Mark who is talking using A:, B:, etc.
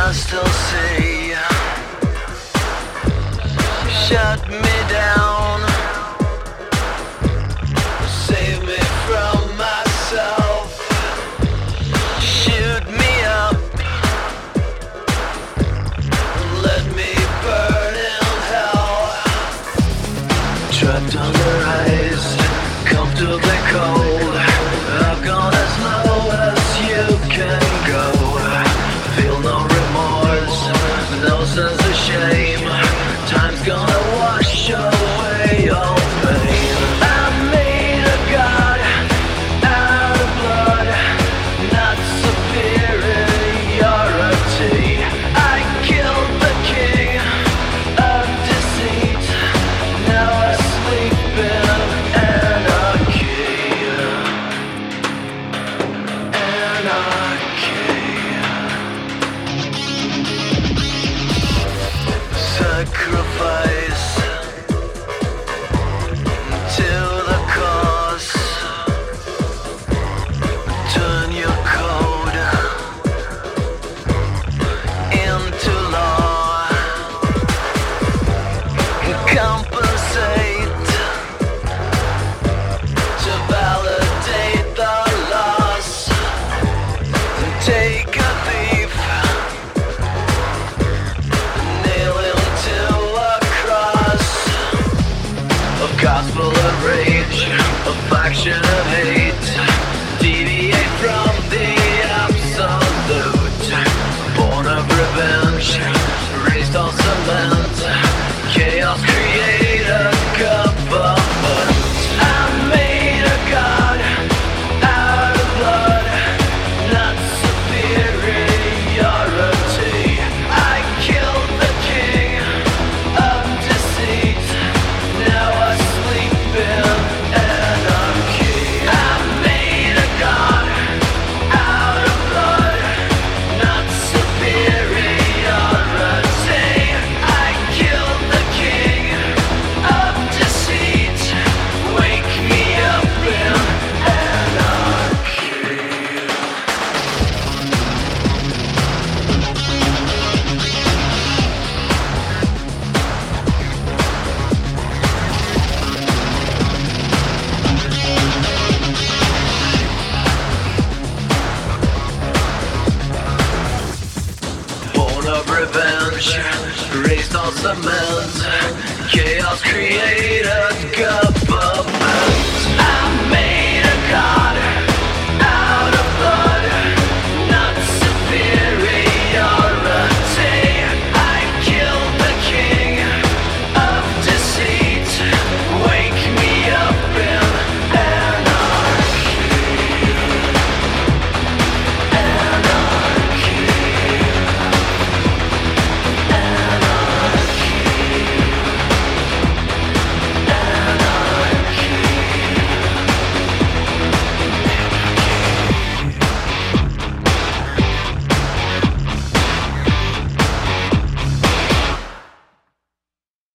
A: I still see. Shut me down. Save me from myself. Shoot me up. Let me burn in hell. Trapped under ice, comfortably cold. I've gone as low as you can go. Feel no remorse, no sense of shame. Time's gonna wash away all pain. I made a god out of blood, not superiority. I killed the king of deceit. Now I sleep in anarchy. Sacrifice to the cause. Turn your code into law. Compensate to validate the loss. Take a thief, nail him to a cross. A gospel of rage, a faction of hate. Deviate from the absolute. Born of revenge, raised on cement. Chaos create a government. I made a god out of blood, not superiority. I killed the king of deceit. Now I sleep in anarchy. I made a god out of blood, not superiority. I killed the king of deceit. Wake me up in anarchy. Born of revenge, raised on cement. Chaos created government.